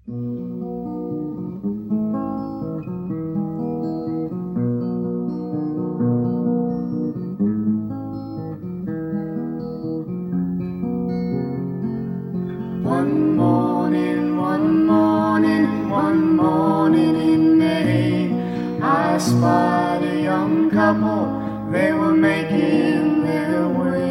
One morning in May, I spied a young couple, they were making their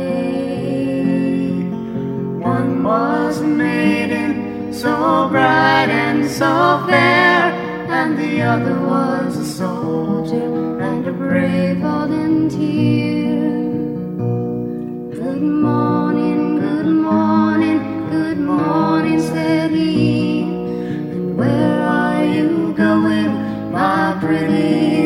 way. One was a maiden, so bright and so fair, and the other was a soldier and a brave volunteer. Good morning, good morning, good morning, said he. And where are you going, my pretty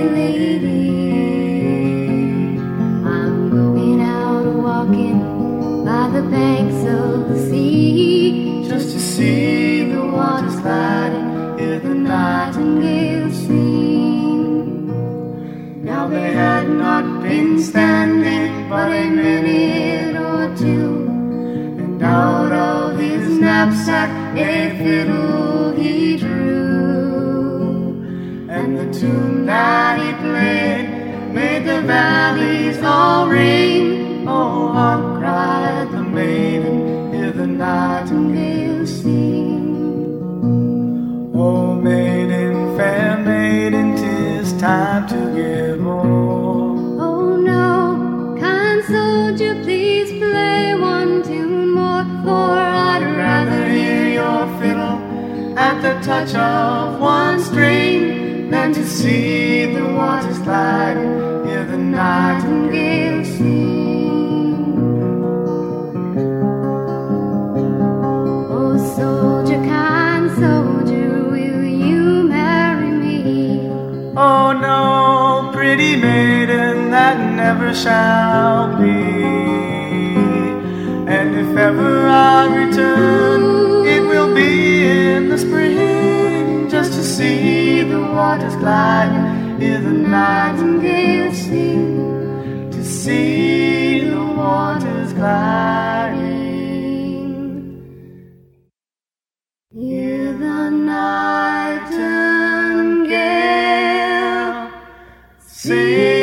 lady? I'm going out walking by the banks of the sea, just to see the waters gliding, hear the nightingales sing. Now they had not been standing but a minute or two, and out of his knapsack a fiddle he drew, and the tune that he played made the valleys all ring. Oh, hark, cried the maiden, hear the nightingale sing. Oh, maiden, fair maiden, 'tis time to give more. Oh no, kind soldier, please play one tune more, for I'd rather hear your fiddle at the touch of one string than to see the waters glide, hear the nightingale sing. Oh soldier, kind soldier, will you marry me? Oh no, pretty maiden, that never shall be. And if ever I return, it will be in the spring, just to see the waters glide, hear the nightingale sing, to see the waters gliding, hear the nightingale sing.